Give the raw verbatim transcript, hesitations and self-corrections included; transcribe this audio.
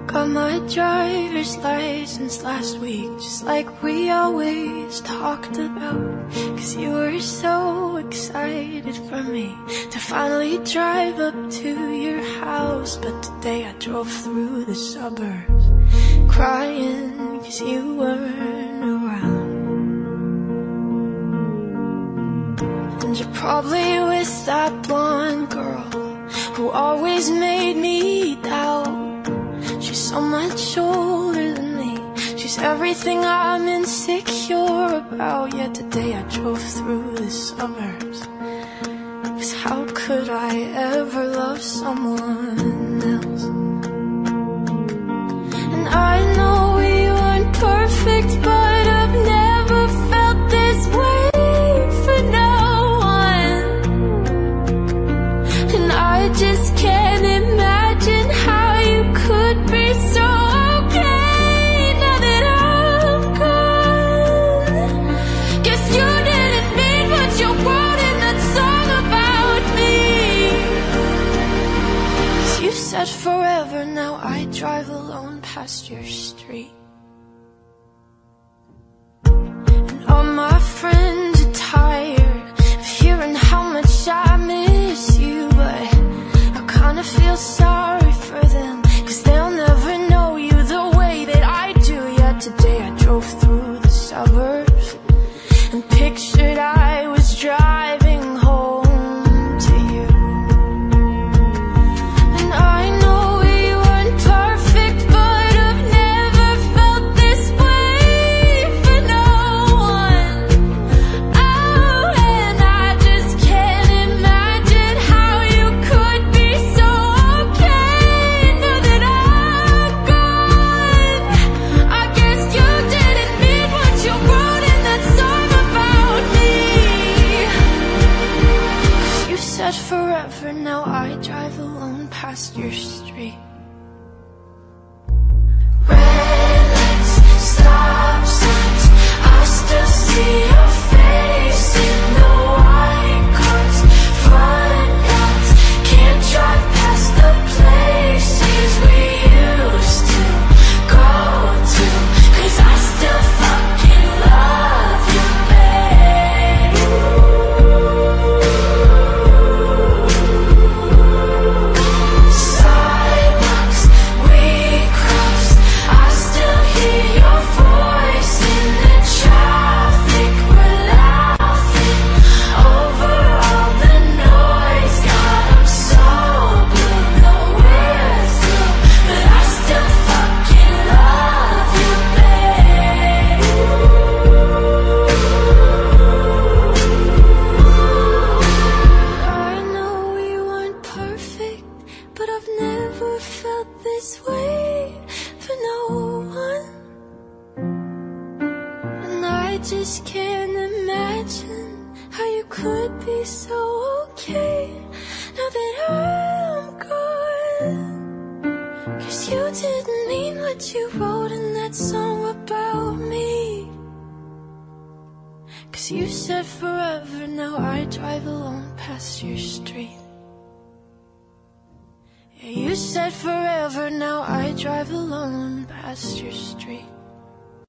Got my driver's license last week, just like we always talked about. Cause you were so excited for me to finally drive up to your house. But today I drove through the suburbs crying cause you weren't around. And you're probably with that blonde girl who always made me doubt. She's so much older than me, she's everything I'm insecure about. Yet today I drove through the suburbs, cause how could I ever love someone else? And I know we weren't perfect, but I've never felt this way for no one. And I just can't imagine how you could be so okay now that I'm gone. Guess you didn't mean what you wrote in that song about me. Cause you said forever, now I drive alone past your street. And all my friends are tired of hearing how much I miss you, but I kinda feel sorry for them, cause they'll never know you the way that I do. Yet today I drove through the suburbs and pictured I was driving home to you. And I know we weren't perfect, but I've never felt this way for no one. Oh, and I just can't imagine how you could be so okay now that I'm gone. I guess you didn't mean what you wrote in that song about me. Cause you said forever, now I drive alone past your street. Red lights, stop signs, I still see your face in the white cars, front yards. Can't drive past the places we used to go to, cause I still fucking love you, babe. Sidewalks we crossed, I still hear your voice in the traffic. We're laughing over all the noise. God, I'm so blue, no we're through, but I still fucking love you, babe. I know we weren't perfect, but I've never felt this way for no one. And I just can't imagine how you could be so okay now that I'm gone. Cause you didn't mean what you wrote in that song about me. Cause you said forever, now I drive alone past your street. Yeah, you said forever, now I drive alone past your street.